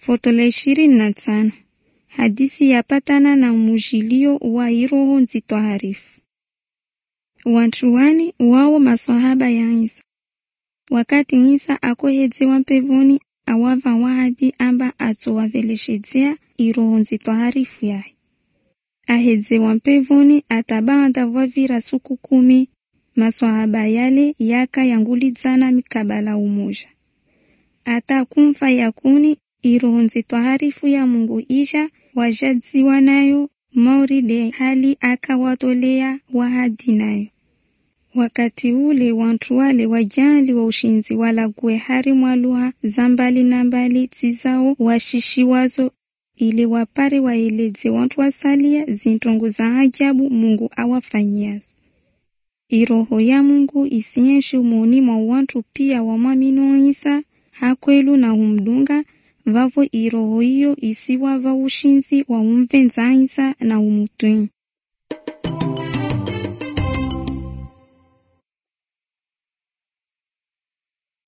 Foto la 25. Hadithi yapatana na mujilio wa Roho Mtakatifu. Wantuani wao maswahaba ya Isa. Wakati Isa akohezewa mpevoni awava wahadi amba atowaveleshedzea Roho Mtakatifu yae. Ahezewa mpevoni atabanda vavira suku 10 maswahaba yale yaka yangulizana mikabala umoja. Ata kumfa yakuni Roho Mtakatifu ya Mungu isha wajadziwa nayo mauride hali akawatolea wahadi nayo. Wakati ule wantu wale wajali wa ushinzi walagwe hari mwaluha zambali na mbali tizao washishiwazo ili wapare waeleze wantu wasalia zintongo za ajabu Mungu awafanyiazo. Roho ya Mungu isienshi umoni mwa wantu pia wamwamini Isa hakwelu na humdunga vavo Roho hiyo isiwa va ushinzi wa umvenza Isa na umutui.